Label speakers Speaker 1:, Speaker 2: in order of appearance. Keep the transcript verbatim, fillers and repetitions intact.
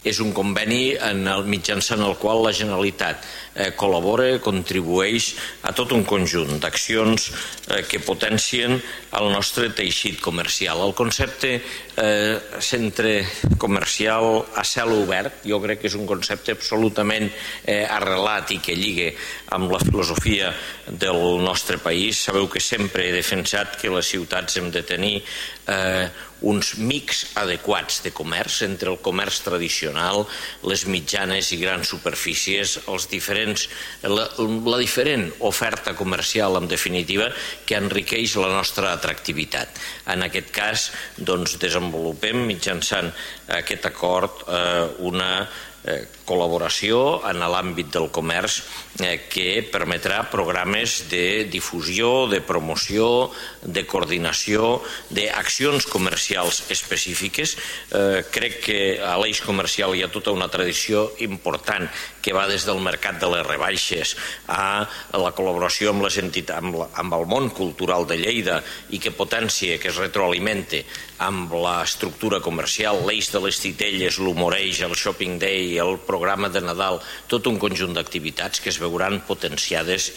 Speaker 1: És un conveni mitjançant el qual la Generalitat col·labora, contribueix a tot un conjunt d'accions que potencien el nostre teixit comercial. El concepte centre comercial a cel obert jo crec que és un concepte absolutament arrelat i que lliga amb la filosofia del nostre país. Sabeu que sempre he defensat que les ciutats hem de tenir uns mix adequats de comerç entre el comerç tradicional, les mitjanes i grans superfícies, els diferents, la, la diferent oferta comercial, en definitiva, que enriqueix la nostra atractivitat. En aquest cas, doncs, desenvolupem mitjançant aquest acord eh, una eh, col·laboració en l'àmbit del comerç eh, que permetrà programes de difusió, de promoció, de coordinació, d'accions comercials específiques. Eh, crec que a l'eix comercial hi ha tota una tradició important que va des del mercat de les rebaixes a la col·laboració amb, les entitats, amb, la, amb el món cultural de Lleida i que potencia, que es retroalimenta amb l'estructura comercial, l'eix de les titelles, l'humoreix, el shopping day, el programa de Nadal, tot un conjunt d'activitats que es veuran potenciades